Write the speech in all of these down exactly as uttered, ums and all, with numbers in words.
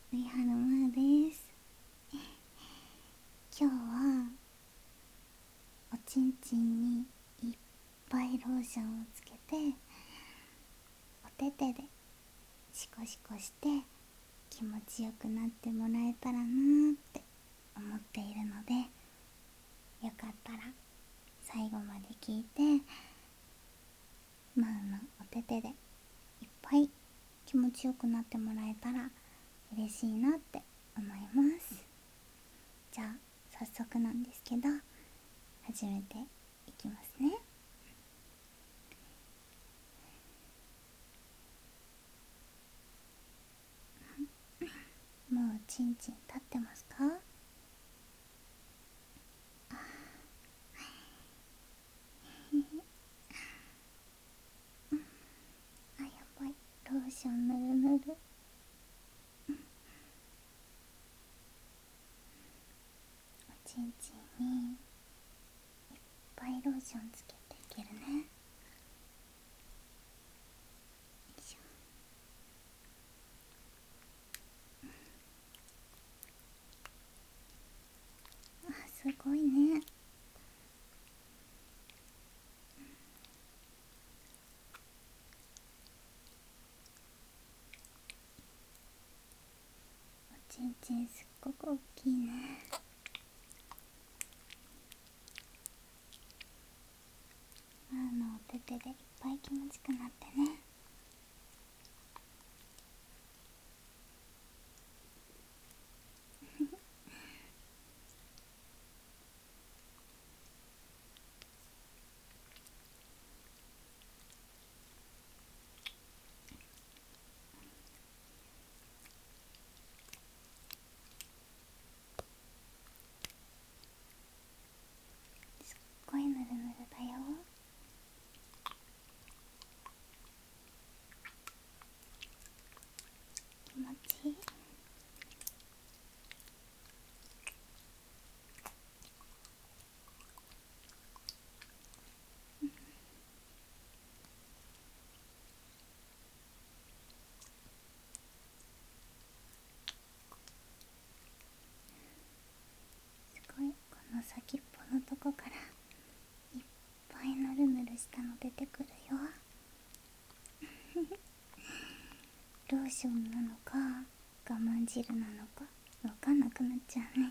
上原まーです。今日はおちんちんにいっぱいローションをつけて、お手手でシコシコして気持ちよくなってもらえたらなーって思っているので、よかったら最後まで聞いて、マウのお手手でいっぱい気持ちよくなってもらえたら嬉しいなって思います。じゃあ早速なんですけど、始めていきますね。もうちんちん立ってますか？あ、やばい、ローションぬるぬる。おちんちんにいっぱいローションつけていけるね。よいしょ。あ、すごいね。おちんちんすっごく大きいね。あのお手手でいっぱい気持ちくなってね。すっごいぬるぬるだよ。気持ちいい。すごい、この先っぽのとこからいっぱいぬるぬるしたの出てくるよ。ローションなのか我慢汁なのか分かんなくなっちゃうね。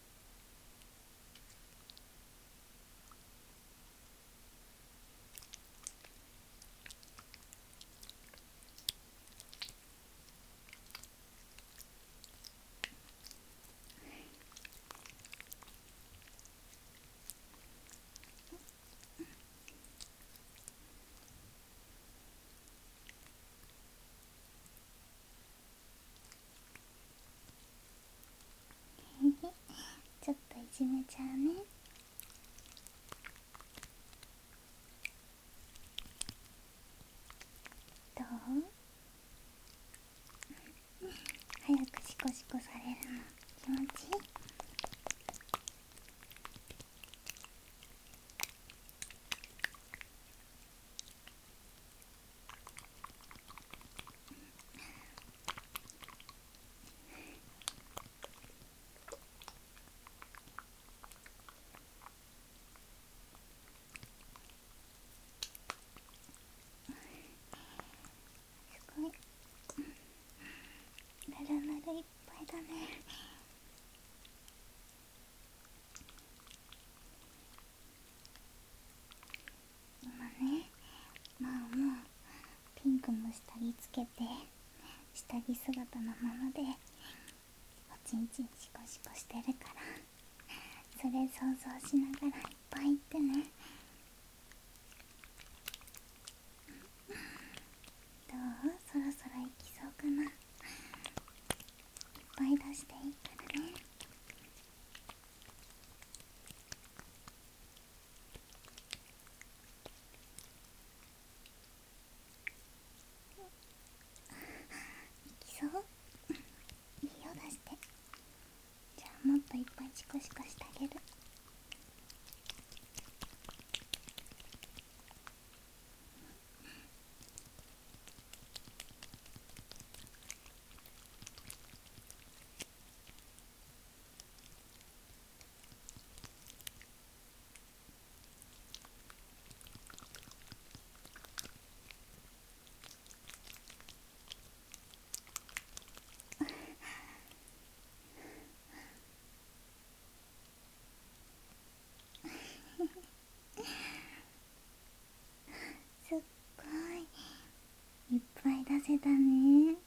ちょっといじめちゃうね。どう？早くシコシコされるの気持ちいい？すごい、ぬるぬるいっぱいだね。今ね、まあもうピンクの下着つけて下着姿のままでおちんちんシコシコしてるから、それ想像しながらいっぱい言ってね。どう？そろそろ行きそうかな。いっぱい出していいからね。行きそう？いいよ、出して。じゃあもっといっぱいシコシコしてあげる。 い出せたね。